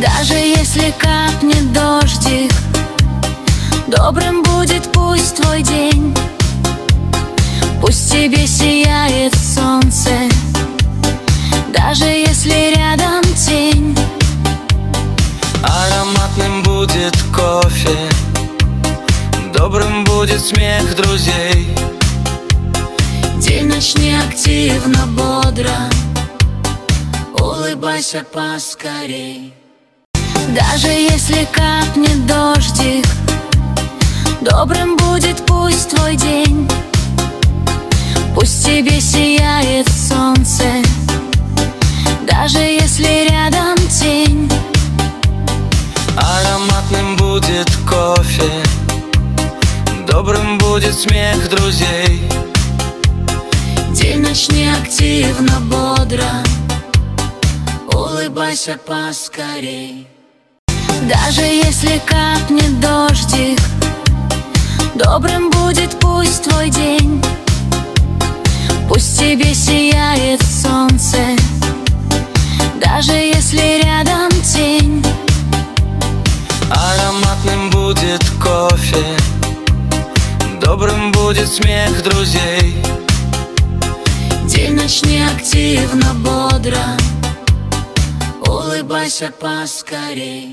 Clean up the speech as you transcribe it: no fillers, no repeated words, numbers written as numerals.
Даже если капнет дождик, добрым будет пусть твой день. Пусть тебе сияет солнце, даже если рядом тень. Ароматным будет кофе, добрым будет смех друзей. День начни активно, бодро, улыбайся поскорей. Даже если капнет дождик, добрым будет пусть твой день. Пусть тебе сияет солнце, даже если рядом тень. Ароматным будет кофе, добрым будет смех друзей. День начни активно, бодро, улыбайся поскорей. Даже если капнет дождик, добрым будет пусть твой день. Пусть тебе сияет солнце, даже если рядом тень. Ароматным будет кофе, добрым будет смех друзей. День начни активно, бодро, улыбайся поскорей.